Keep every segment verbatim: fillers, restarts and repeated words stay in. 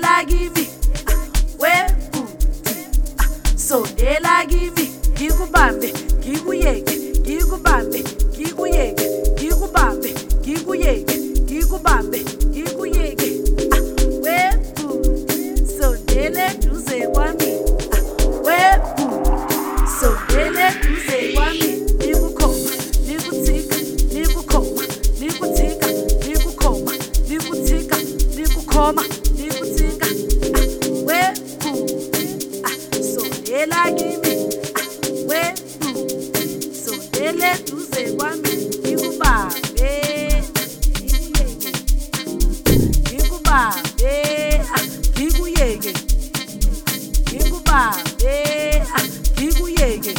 sondela kimi webu sondela kimi ngikubambe ngikuyeke ngikubambe ngikuyeke ngikubambe ngikuyeke ngikubambe ngikuyeke webu sondele duze kwami webu sondele duze kwami nikukhoma nikuthika nikukhoma nikuthika nikukhoma nikuthika nikukhoma nikuthika webu sondela kimi webu sondele duze kwami nikubambe nikubambe ngikuyeke nikubambe ngikuyeke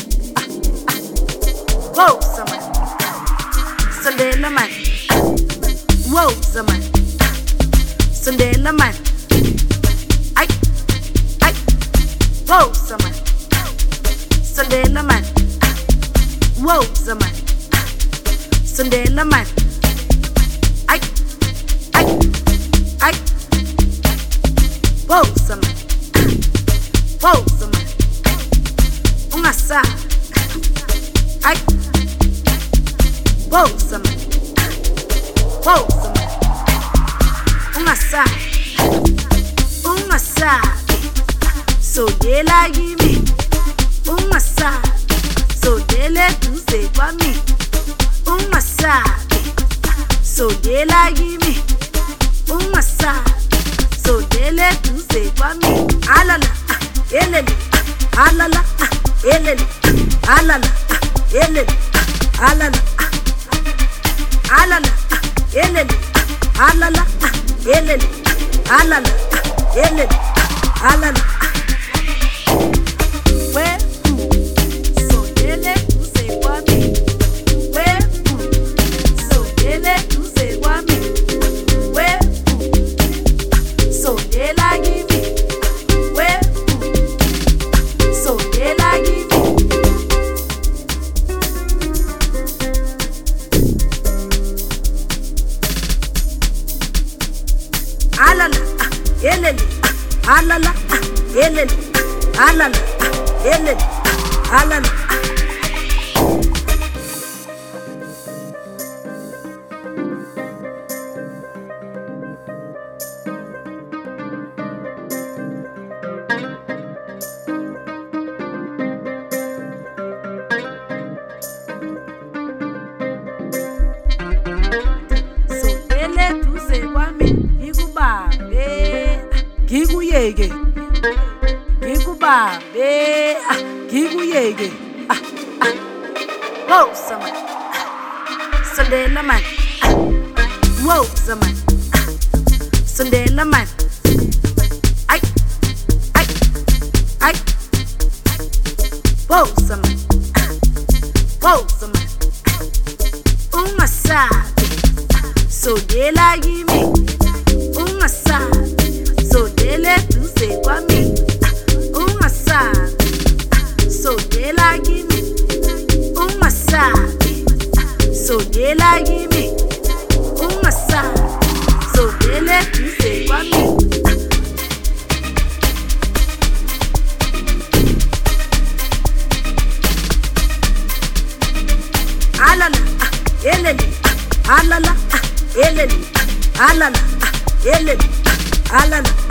wow zaman sondela man wow zaman sondela man ay ay wow zaman sondela man wow zaman sondela man ay ay ay wow zaman wow zaman ungasa ay wow zaman wow zaman ungasa ungasa sondela kimi ungasa sondele duze kwami ungasabi sondela kimi ungasabi sondele duze kwami alala elele alala elele alala elele alala alala elele alala elele alala elele alala alala elele alala elele alala elele alala sondele duze kwami ngikubambe ngikuyeke ngikubambe ngikuyeke wow zaman sondela man wow zaman sondela man ay ay ay wow zaman wow zaman ungasabi sondela kimi ungasabi sondele duze kwami ungasabi sondela kimi ungasabi sondela kimi ungasabi sondele duze kwami alala elele alala elele alala elele alala